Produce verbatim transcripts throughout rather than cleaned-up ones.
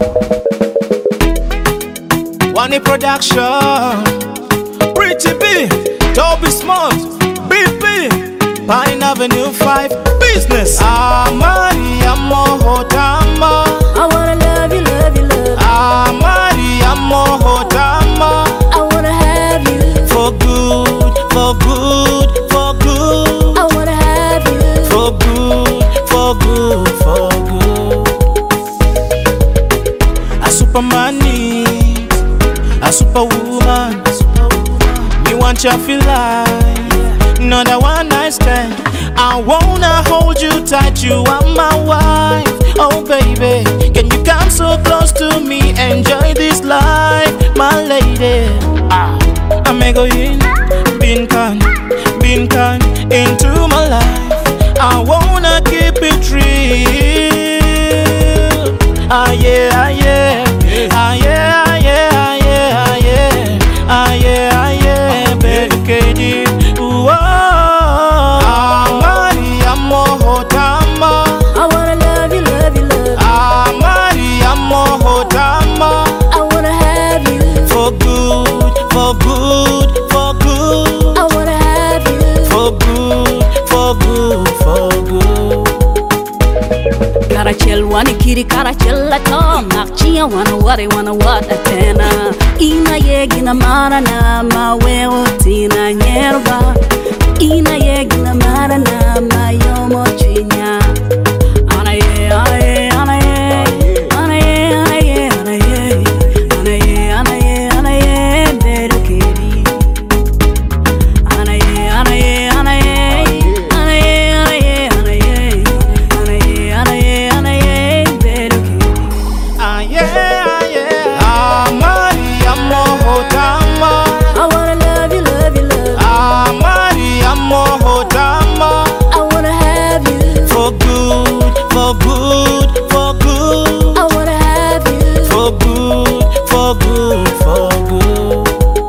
One production, Pretty B, Toby Smart, B P, Pine Avenue five, Business. Amari amo hotama, I wanna love you, love you, love you. Amari amo hotama, I wanna have you for good, for good, for good. I wanna have you For good, for good, for good. A superman needs a superwoman. Me want you feel like not a one night stand. I wanna hold you tight, you are my wife. Oh baby, can you come so close to me? Enjoy this life, my lady. I'm go in, bin can, bin can into my life. I wanna keep it real. Ah yeah, ah yeah, ah yeah, ah yeah, ah yeah, ah yeah, ah yeah, ah yeah, baby K D. Ooh, oh, Amari amo hotama. I wanna love you, love you, love you. Amari amo hotama. I wanna have you For good, for good, for good. I wanna have you For good, for good, for good. Karachel wani kiri karachel la tom Nakchia wana wari wana wata tena Ina yegina marana mawewo tina nyerba Ina yegina marana mayomo chinya Ana ye, ana ye, ana ye Ana ye, ana ye, ana ye Ana ye, ana ye, ana ye Beru kiri Ana ye, ana ye, ana ye Ana ye, ana ye, ana ye Ana ye, ana ye, ana ye Beru kiri Ah yeah, ah yeah. Amari amo hotama. I wanna love you, love you, love you. Amari amo hotama. I wanna have you For good, for good, for good. I wanna have you For good, for good, for good.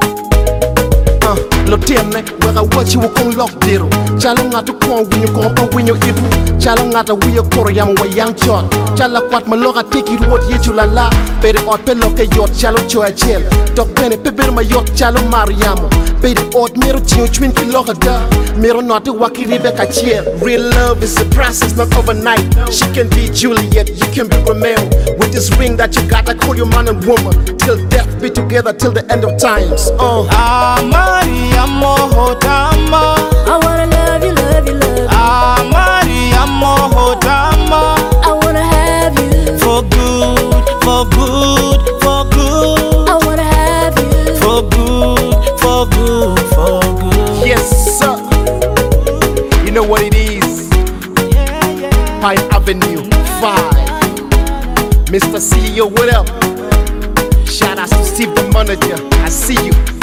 Uh, lo tiene, wega wachi wukong lock diro. Chalo ngata kong winyo kong pa winyo idu. Chalo ngata wiyo koro yam wa yang chot. Chala kwat maloga tiki ruot yechu la la. Pere ot pe loke yot chalo choa chel. Tok pene pe ber ma yot chalo mariamo. Pere ot mero chinyo chwin ki loga da. Mero note waki Rebecca chiel. Real love is a process, not overnight. She can be Juliet, you can be Romeo. With this ring that you got, I call you man and woman. Till death be together till the end of times. Uh. Amari amo hotama. I wanna love you, love you, love you. Amari amo hotama. I wanna have you For good, for good, for good. I wanna have you For good, for good, for good. Yes, sir. You know what it is. Pine Avenue five. Mister C E O, what up? Shout out to Steve the manager. I see you.